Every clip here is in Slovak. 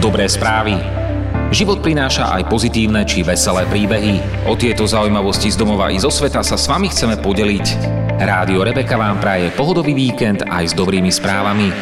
Dobré správy. Život prináša aj pozitívne či veselé príbehy. O tieto zaujímavosti z domova i zo sveta sa s vami chceme podeliť. Rádio Rebeka vám praje pohodový víkend aj s dobrými správami.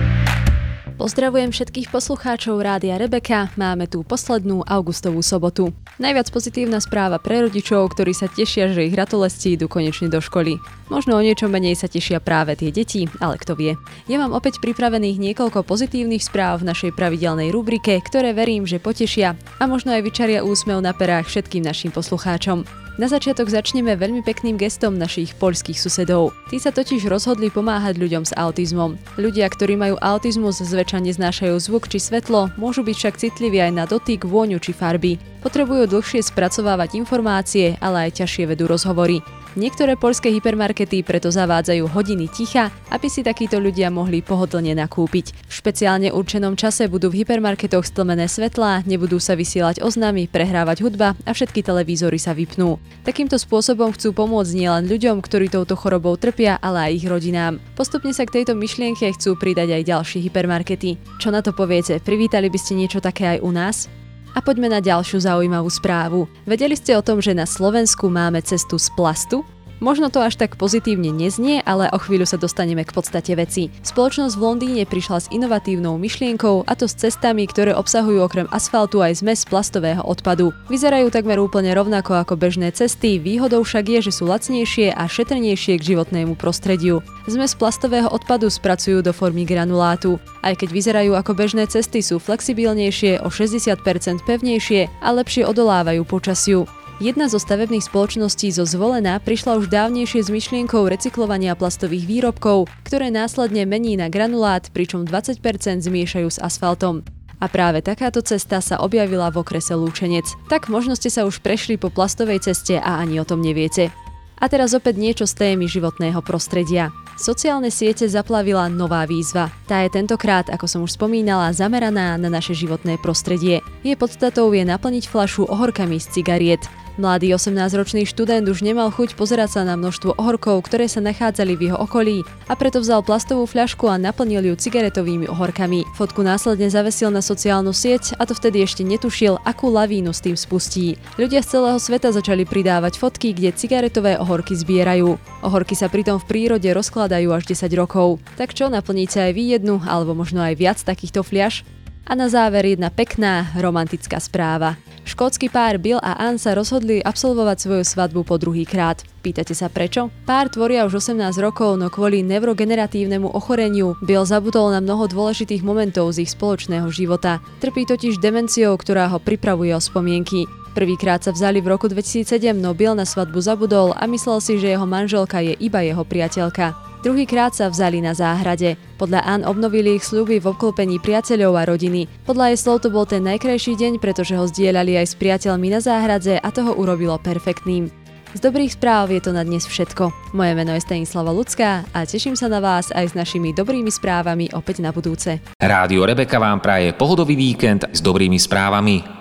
Pozdravujem všetkých poslucháčov Rádia Rebeka, máme tu poslednú augustovú sobotu. Najviac pozitívna správa pre rodičov, ktorí sa tešia, že ich ratolesti idú konečne do školy. Možno o niečo menej sa tešia práve tie deti, ale kto vie. Ja mám opäť pripravených niekoľko pozitívnych správ v našej pravidelnej rubrike, ktoré verím, že potešia a možno aj vyčaria úsmev na perách všetkým našim poslucháčom. Na začiatok začneme veľmi pekným gestom našich poľských susedov. Tí sa totiž rozhodli pomáhať ľuďom s autizmom. Ľudia, ktorí majú autizmus, zväčša neznášajú zvuk či svetlo, môžu byť však citliví aj na dotyk, vôňu či farby. Potrebujú dlhšie spracovávať informácie, ale aj ťažšie vedú rozhovory. Niektoré poľské hypermarkety preto zavádzajú hodiny ticha, aby si takíto ľudia mohli pohodlne nakúpiť. V špeciálne určenom čase budú v hypermarketoch stlmené svetlá, nebudú sa vysielať oznamy, prehrávať hudba a všetky televízory sa vypnú. Takýmto spôsobom chcú pomôcť nielen ľuďom, ktorí touto chorobou trpia, ale aj ich rodinám. Postupne sa k tejto myšlienke chcú pridať aj ďalšie hypermarkety. Čo na to poviete? Privítali by ste niečo také aj u nás? A poďme na ďalšiu zaujímavú správu. Vedeli ste o tom, že na Slovensku máme cestu z plastu? Možno to až tak pozitívne neznie, ale o chvíľu sa dostaneme k podstate veci. Spoločnosť v Londýne prišla s inovatívnou myšlienkou, a to s cestami, ktoré obsahujú okrem asfaltu aj zmes plastového odpadu. Vyzerajú takmer úplne rovnako ako bežné cesty, výhodou však je, že sú lacnejšie a šetrnejšie k životnému prostrediu. Zmes plastového odpadu spracujú do formy granulátu. Aj keď vyzerajú ako bežné cesty, sú flexibilnejšie, o 60% pevnejšie a lepšie odolávajú počasiu. Jedna zo stavebných spoločností zo Zvolena prišla už dávnejšie s myšlienkou recyklovania plastových výrobkov, ktoré následne mení na granulát, pričom 20% zmiešajú s asfaltom. A práve takáto cesta sa objavila v okrese Lúčenec. Tak možno ste sa už prešli po plastovej ceste a ani o tom neviete. A teraz opäť niečo z témy životného prostredia. Sociálne siete zaplavila nová výzva. Tá je tentokrát, ako som už spomínala, zameraná na naše životné prostredie. Jej podstatou je naplniť fľašu ohorkami z cigariet. Mladý 18-ročný študent už nemal chuť pozerať sa na množstvo ohorkov, ktoré sa nachádzali v jeho okolí, a preto vzal plastovú fľašku a naplnil ju cigaretovými ohorkami. Fotku následne zavesil na sociálnu sieť a to vtedy ešte netušil, akú lavínu s tým spustí. Ľudia z celého sveta začali pridávať fotky, kde cigaretové ohorky zbierajú. Ohorky sa pritom v prírode rozkladajú až 10 rokov. Tak čo, naplníte aj vy jednu alebo možno aj viac takýchto fľaš? A na záver jedna pekná, romantická správa. Škótsky pár Bill a Ann sa rozhodli absolvovať svoju svadbu po druhýkrát. Pýtate sa prečo? Pár tvoria už 18 rokov, no kvôli neurogeneratívnemu ochoreniu Bill zabudol na mnoho dôležitých momentov z ich spoločného života. Trpí totiž demenciou, ktorá ho pripravuje o spomienky. Prvýkrát sa vzali v roku 2007, no Bill na svadbu zabudol a myslel si, že jeho manželka je iba jeho priateľka. Druhýkrát sa vzali na záhrade. Podľa Ann obnovili ich sľuby v obklopení priateľov a rodiny. Podľa jej slov to bol ten najkrajší deň, pretože ho zdieľali aj s priateľmi na záhrade a toho urobilo perfektným. Z dobrých správ je to na dnes všetko. Moje meno je Stanislava Ľudská a teším sa na vás aj s našimi dobrými správami opäť na budúce. Rádio Rebeka vám praje pohodový víkend s dobrými správami.